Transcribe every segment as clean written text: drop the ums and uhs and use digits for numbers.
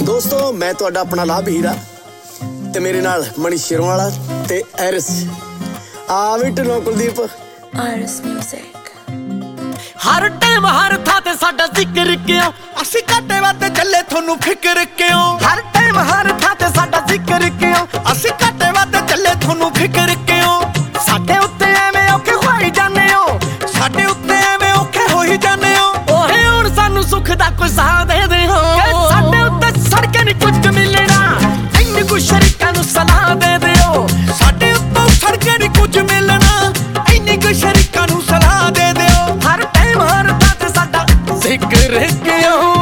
ਦੋਸਤੋ ਮੈਂ ਤੁਹਾਡਾ ਆਪਣਾ ਲਾਭ ਹੀਰਾ ਤੇ ਮੇਰੇ ਨਾਲ ਮਣੀ ਸ਼ਿਰਵਾਲਾ ਤੇ ਐਰਿਸ ਆ ਵੀ ਢਿੱਲੋਂ ਕੁਲਦੀਪ ਆਰਿਸ ਮਿਊਜ਼ਿਕ। ਹਰ ਟਾਈਮ ਹਰ ਥਾਂ ਤੇ ਸਾਡਾ ਜ਼ਿਕਰ ਕਿਉਂ, ਅਸੀਂ ਘਾਟੇ ਵਾਤੇ ਚੱਲੇ ਤੁਹਾਨੂੰ ਫਿਕਰ ਕਿਉਂ। ਹਰ ਟਾਈਮ ਹਰ ਥਾਂ ਤੇ ਸਾਡਾ ਜ਼ਿਕਰ ਕਿਉਂ, ਅਸੀਂ ਘਾਟੇ ਵਾਤੇ ਚੱਲੇ ਤੁਹਾਨੂੰ ਫਿਕਰ ਕਿਉਂ। ਸਾਡੇ ਉੱਤੇ ਐਵੇਂ ਔਖੇ ਹੋਈ ਜਾਂਦੇ ਹੋ, ਸਾਡੇ ਉੱਤੇ ਐਵੇਂ ਔਖੇ ਹੋਈ ਜਾਂਦੇ ਹੋ। ਓਏ ਹੁਣ ਸਾਨੂੰ ਸੁੱਖ ਦਾ ਕੋਈ ਸਾਹ ਦੇ ਦਿਓ। ਸਾਡੇ ਉੱਤੇ ਸੜਕੇ ਨਹੀਂ ਕੁਝ ਮਿਲਣਾ, ਇੰਨੇ ਕੁ ਸ਼ਰੀਕਾਂ ਨੂੰ ਸਲਾਹ ਦੇ ਦਿਓ। ਸਾਡੇ ਉੱਤੇ ਸੜਕੇ ਨਹੀਂ ਕੁਝ ਮਿਲਣਾ, ਇੰਨੇ ਕੁ ਸ਼ਰੀਕਾਂ ਨੂੰ ਸਲਾਹ ਦੇ ਦਿਓ। ਹਰ ਟਾਈਮ ਹਰ ਥਾਂ ਤੇ ਸਾਡਾ ਜ਼ਿਕਰ ਕਿਉਂ।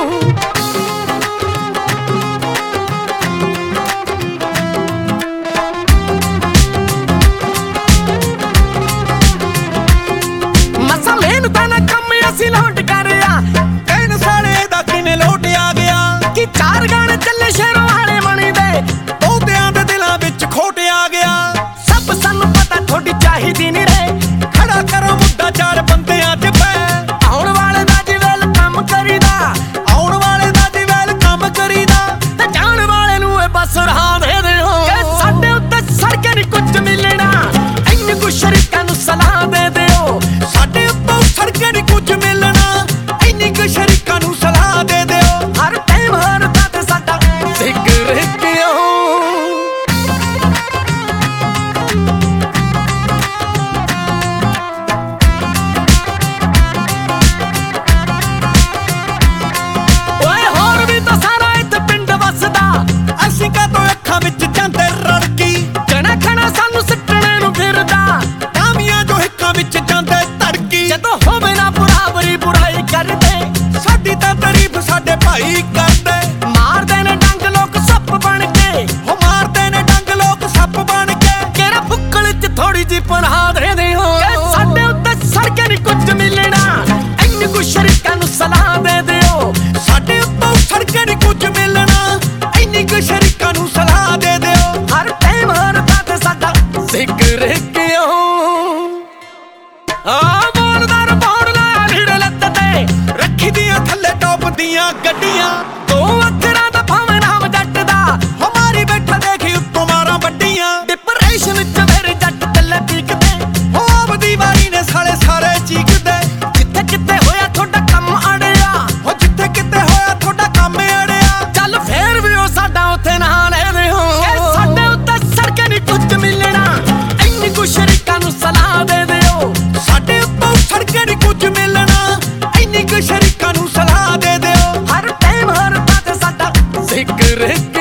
ਅਸੀਂ ਲੋਟ ਕਰਿਆ ਕਹਿਣ ਸਾਲੇ ਦਾ ਕਿਨੇ ਲੋਟ ਆ ਗਿਆ। ਕਿ ਚਾਰ ਗਾਣੇ ਚੱਲੇ ਸ਼ੇਰੋਂ ਵਾਲੇ ਮਣੀ ਦੇ, ਬਹੁਤਿਆਂ ਦੇ ਦਿਲਾਂ ਵਿੱਚ ਖੋਟ ਆ ਗਿਆ। ਸਭ ਸਾਨੂੰ ਪਤਾ ਥੋੜੀ ਚਾਹੀਦੀ ਨੀ ਰੇ, ਖੜਾ ਕਰੋ ਮੁੱਦਾ ਚਾਰ ਬੰਦਿਆਂ 'ਚ ਪੈ। ਆਉਣ ਵਾਲੇ ਦਾ ਜਿਵੇਲ ਕੰਮ ਕਰੀਦਾ, ਆਉਣ ਵਾਲੇ ਦਾ ਜਿਵੇਲ ਕੰਮ ਕਰੀਦਾ, ਤੇ ਜਾਣ ਵਾਲੇ ਨੂੰ ਇਹ ਬਸ ਰਾਹ ਦੇ ਦਿਓ। ਸਾਡੇ ਉੱਤੇ ਸੜਕੇ ਨੀ ਕੁਝ ਮਿਲਣਾ, ਇੰਨੇ ਕੁ ਸ਼ਰੀਕਾਂ ਨੂੰ ਸਲਾਹ ਦੇ ਦਿਓ। ਸਾਡੇ ਉੱਤੇ ਸੜਕੇ ਨੀ ਕੁਝ ਮਿਲਣਾ, ਇੰਨੀ ਕੁ ਸ਼ਰੀਕਾਂ ਨੂੰ ਸਲਾਹ ਦੇ ਦਿਓ। ਹਰ ਟਾਈਮ ਹਰ ਥਾਂ ਤੇ ਸਾਡਾ ਜ਼ਿਕਰ ਕਿਉਂ। ਓਏ ਹੋਰ ਵੀ ਤਾਂ ਸਾਰਾ ਇੱਥੇ ਪਿੰਡ ਵਸਦਾ, ਅਸੀਂ ਕਾਹਤੋਂ ਅੱਖਾਂ ਵਿੱਚ ਜਾਂਦੇ ਰੜਕੀ। ਜਣਾ ਖਣਾ ਸਾਨੂੰ ਸਿੱਟਣੇ ਨੂੰ ਫਿਰਦਾ, ਕਾਮੀਆਂ ਜੋ ਹਿੱਕਾਂ ਵਿੱਚ ਜਾਂਦੇ ਧੜਕੀ। ਜਦੋਂ ਹੋਵੇ ਨਾ ਬਰਾਬਰੀ ਬੁਰਾਈ ਕਰਦੇ, ਸਾਡੀ ਤਾਂ ਤਾਰੀਫ ਸਾਡੇ ਭਾਈ ਕਰਦੇ। ਮਾਰਦੇ ਨੇ ਡੰਗ ਲੋਕ ਸੱਪ ਬਣ ਕੇ, ਹੋ ਮਾਰਦੇ ਨੇ ਡੰਗ ਲੋਕ ਸੱਪ ਬਣ ਕੇ। ਕਿਹੜਾ ਬੁੱਕਲ 'ਚ ਥੋੜੀ ਜਿਹੀ ਪਨਾਹ ਦੇ ਦਿਓ। ਸਾਡੇ ਉੱਤੇ ਸੜਕੇ ਨੀ ਕੁਝ ਮਿਲਣਾ, ਇੰਨੇ ਕੁ ਸ਼ਰੀਕਾਂ ਨੂੰ ਸਲਾਹ ਦੇ ਦਿਓ। ਸਾਡੇ ਉੱਤੇ ਸੜਕੇ ਨੀ ਕੁਝ ਮਿਲਣਾ, ਇੰਨੀ ਕੁ ਸ਼ਰੀਕਾਂ ਨੂੰ ਸਲਾਹ ਦੇ ਦਿਓ। ਹਰ ਟਾਈਮ ਹਰ ਥਾਂ ਤੇ ਸਾਡਾ ਜ਼ਿਕਰ ਕਿਉਂ। ਬੋਲਦਾਰ ਬੋਲਦਾ ਢੀੜ ਲੱਤ ਤੇ, ਰੱਖੀ ਦੀਆਂ ਥੱਲੇ ਟੋਪ ਦੀਆਂ ਗੱਡੀਆਂ। ਦੋ ਅੱਖਰਾਂ ਦਾ ਭਾਵੇਂ ਨਾਮ ਜੱਟ ਦਾ, ਹਮਾਰੀ ਬੈਠਾ ਦੇਖੀ ਉੱਤੋਂ ਮਾਰਾਂ ਵੱਡੀਆਂ। ਡਿਪਰੈਸ਼ਨ 'ਚ ਮੇਰੇ ਜੱਟ ਚੱਲੇ ਪੀਕਦੇ, ਹੋ ਆਪਦੀ ਵਾਰੀ ਨੇ ਸਾਲੇ ਸਾਰੇ ਚੀਕਦੇ। ਜਿੱਥੇ ਕਿਤੇ ਹੋਇਆ ਤੁਹਾਡਾ ਕੰਮ ਅੜਿਆ, ਹੋ ਜਿੱਥੇ ਕਿਤੇ ਹੋਇਆ ਤੁਹਾਡਾ ਕੰਮ ਅੜਿਆ। ਚੱਲ ਫੇਰ ਵੀ ਉਹ ਸਾਡਾ ਉੱਥੇ ਨਾ ਲੈ ਦਿਓ। ਸਾਡੇ ਉੱਤੇ ਸੜਕੇ ਨੀ ਕੁਝ ਮਿਲਣਾ, ਇੰਨੀ ਕੁ ਸ਼ਰੀਕਾਂ ਨੂੰ ਸਲਾਹ ਦੇ ਦਿਓ। ਸਾਡੇ ਉੱਤੇ ਸੜਕੇ ਨੀ ਕੁਝ ਮਿਲਣਾ, ਇੰਨੀ ਕੁ ਸ਼ਰੀਕਾਂ ਨੂੰ ਸਲਾਹ ਦੇ ਦਿਓ। ਹਰ ਟਾਈਮ ਹਰ ਥਾਂ ਤੇ ਸਾਡਾ ਜ਼ਿਕਰ